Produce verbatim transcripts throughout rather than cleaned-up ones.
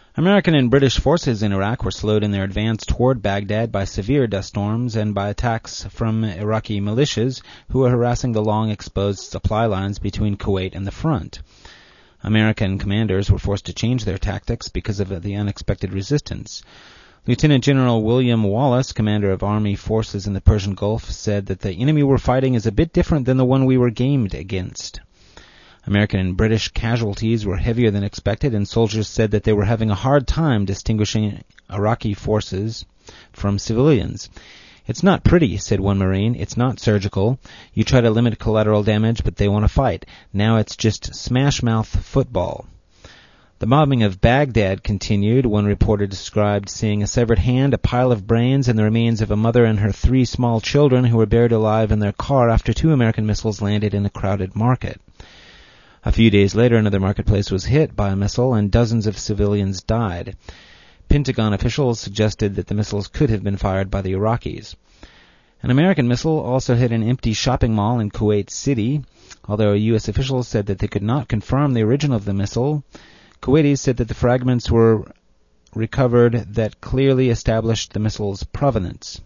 American and British forces in Iraq were slowed in their advance toward Baghdad by severe dust storms and by attacks from Iraqi militias who were harassing the long exposed supply lines between Kuwait and the front. American commanders were forced to change their tactics because of the unexpected resistance. Lieutenant General William Wallace, commander of Army forces in the Persian Gulf, said that the enemy we're fighting is a bit different than the one we were gamed against. American and British casualties were heavier than expected, and soldiers said that they were having a hard time distinguishing Iraqi forces from civilians. "It's not pretty," said one Marine. "It's not surgical. You try to limit collateral damage, but they want to fight. Now it's just smash-mouth football." The bombing of Baghdad continued. One reporter described seeing a severed hand, a pile of brains, and the remains of a mother and her three small children who were buried alive in their car after two American missiles landed in a crowded market. A few days later, another marketplace was hit by a missile, and dozens of civilians died. Pentagon officials suggested that the missiles could have been fired by the Iraqis. An American missile also hit an empty shopping mall in Kuwait City. Although U S officials said that they could not confirm the origin of the missile, Kuwaitis said that the fragments were recovered that clearly established the missile's provenance.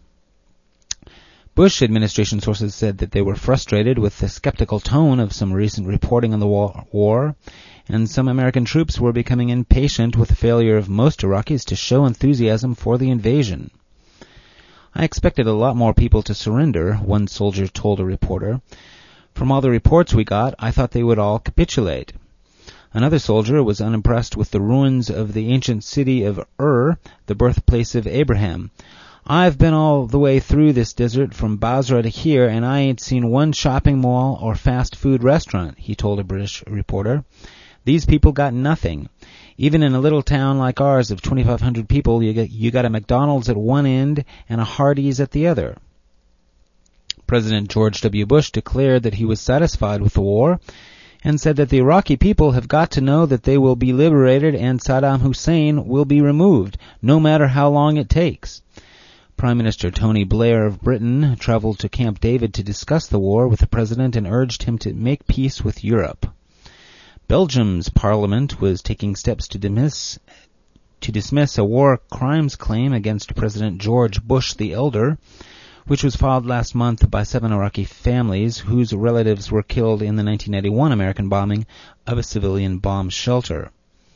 Bush administration sources said that they were frustrated with the skeptical tone of some recent reporting on the war, and some American troops were becoming impatient with the failure of most Iraqis to show enthusiasm for the invasion. "I expected a lot more people to surrender," one soldier told a reporter. "From all the reports we got, I thought they would all capitulate." Another soldier was unimpressed with the ruins of the ancient city of Ur, the birthplace of Abraham. "I've been all the way through this desert from Basra to here, and I ain't seen one shopping mall or fast food restaurant," he told a British reporter. "These people got nothing. Even in a little town like ours of twenty-five hundred people, you got, you got a McDonald's at one end and a Hardee's at the other." President George W. Bush declared that he was satisfied with the war and said that the Iraqi people have got to know that they will be liberated and Saddam Hussein will be removed, no matter how long it takes. Prime Minister Tony Blair of Britain traveled to Camp David to discuss the war with the president and urged him to make peace with Europe. Belgium's parliament was taking steps to dismiss, to dismiss a war crimes claim against President George Bush the Elder, which was filed last month by seven Iraqi families whose relatives were killed in the nineteen ninety-one American bombing of a civilian bomb shelter.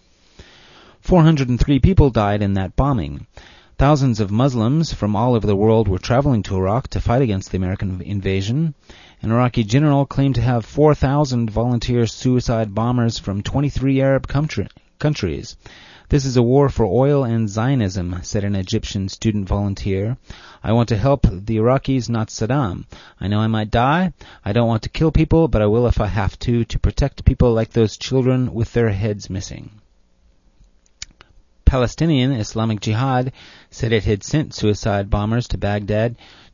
four hundred three people died in that bombing. Thousands of Muslims from all over the world were traveling to Iraq to fight against the American invasion. An Iraqi general claimed to have four thousand volunteer suicide bombers from twenty-three Arab country, countries. "This is a war for oil and Zionism," said an Egyptian student volunteer. "I want to help the Iraqis, not Saddam. I know I might die. I don't want to kill people, but I will if I have to, to protect people like those children with their heads missing." Palestinian Islamic Jihad said it had sent suicide bombers to Baghdad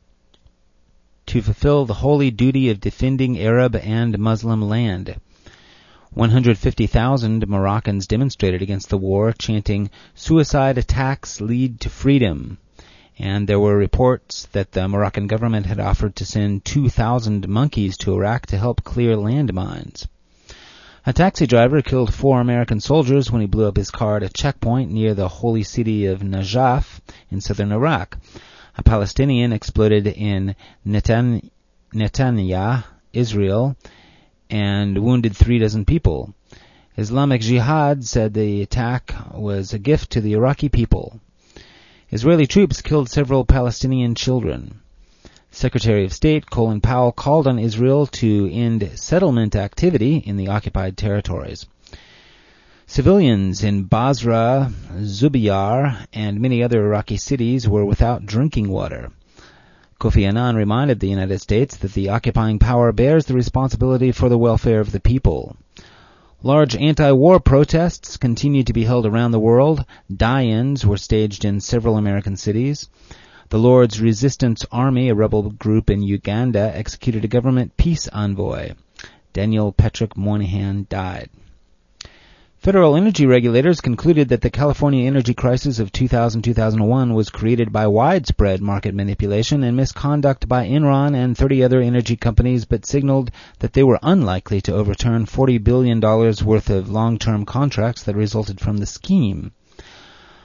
to fulfill the holy duty of defending Arab and Muslim land. one hundred fifty thousand Moroccans demonstrated against the war, chanting, "Suicide attacks lead to freedom." And there were reports that the Moroccan government had offered to send two thousand monkeys to Iraq to help clear landmines. A taxi driver killed four American soldiers when he blew up his car at a checkpoint near the holy city of Najaf in southern Iraq. A Palestinian exploded in Netan- Netanya, Israel, and wounded three dozen people. Islamic Jihad said the attack was a gift to the Iraqi people. Israeli troops killed several Palestinian children. Secretary of State Colin Powell called on Israel to end settlement activity in the occupied territories. Civilians in Basra, Zubair, and many other Iraqi cities were without drinking water. Kofi Annan reminded the United States that the occupying power bears the responsibility for the welfare of the people. Large anti-war protests continued to be held around the world. Die-ins were staged in several American cities. The Lord's Resistance Army, a rebel group in Uganda, executed a government peace envoy. Daniel Patrick Moynihan died. Federal energy regulators concluded that the California energy crisis of two thousand to two thousand one was created by widespread market manipulation and misconduct by Enron and thirty other energy companies, but signaled that they were unlikely to overturn forty billion dollars worth of long-term contracts that resulted from the scheme.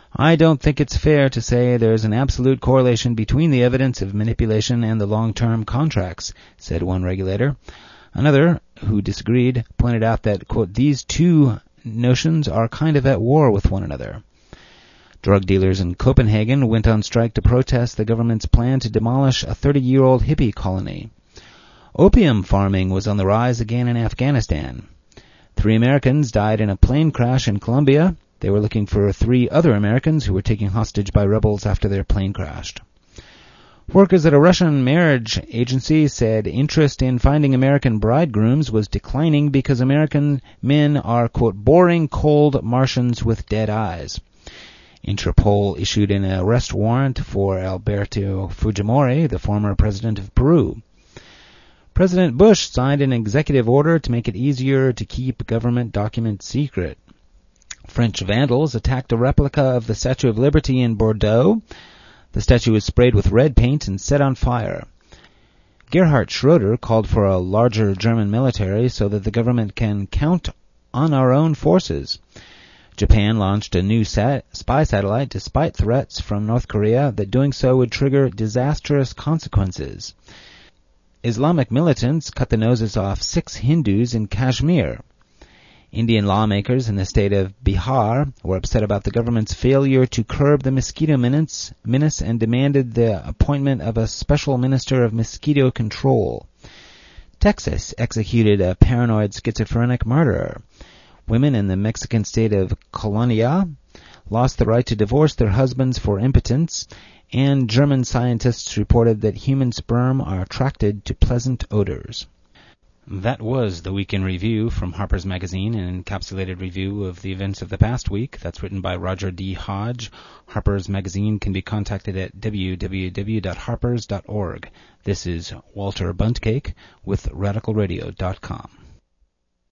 I don't think it's fair to say there's an absolute correlation between the evidence of manipulation and the long-term contracts, said one regulator. Another, who disagreed, pointed out that, quote, these two notions are kind of at war with one another. Drug dealers in Copenhagen went on strike to protest the government's plan to demolish a thirty-year-old hippie colony. Opium farming was on the rise again in Afghanistan. Three Americans died in a plane crash in Colombia. They were looking for three other Americans who were taken hostage by rebels after their plane crashed. Workers at a Russian marriage agency said interest in finding American bridegrooms was declining because American men are, quote, boring, cold Martians with dead eyes. Interpol issued an arrest warrant for Alberto Fujimori, the former president of Peru. President Bush signed an executive order to make it easier to keep government documents secret. French vandals attacked a replica of the Statue of Liberty in Bordeaux. The statue was sprayed with red paint and set on fire. Gerhard Schroeder called for a larger German military so that the government can count on our own forces. Japan launched a new sat- spy satellite despite threats from North Korea that doing so would trigger disastrous consequences. Islamic militants cut the noses off six Hindus in Kashmir. Indian lawmakers in the state of Bihar were upset about the government's failure to curb the mosquito menace, menace and demanded the appointment of a special minister of mosquito control. Texas executed a paranoid schizophrenic murderer. Women in the Mexican state of Colonia lost the right to divorce their husbands for impotence, and German scientists reported that human sperm are attracted to pleasant odors. That was the Week in Review from Harper's Magazine, an encapsulated review of the events of the past week. That's written by Roger D. Hodge. Harper's Magazine can be contacted at w w w dot harpers dot org. This is Walter Buntcake with radical radio dot com.